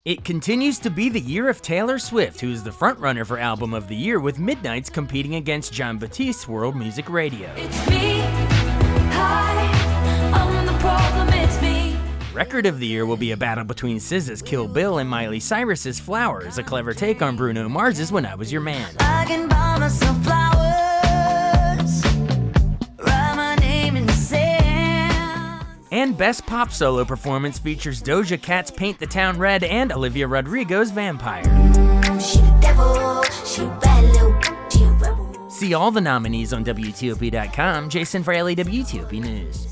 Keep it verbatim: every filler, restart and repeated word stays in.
It continues to be the year of Taylor Swift, who is the frontrunner for Album of the Year, with Midnights competing against Jon Batiste's World Music Radio. It's me. Hi, I'm the problem, it's me. Record of the Year will be a battle between S Z A's Kill Bill and Miley Cyrus's Flowers, a clever take on Bruno Mars's When I Was Your Man. I can buy myself flowers, write my name in the sand. And Best Pop Solo Performance features Doja Cat's Paint the Town Red and Olivia Rodrigo's Vampire. She the devil, she a bad little, she a rebel. See all the nominees on W T O P dot com. Jason Fraley, W T O P News.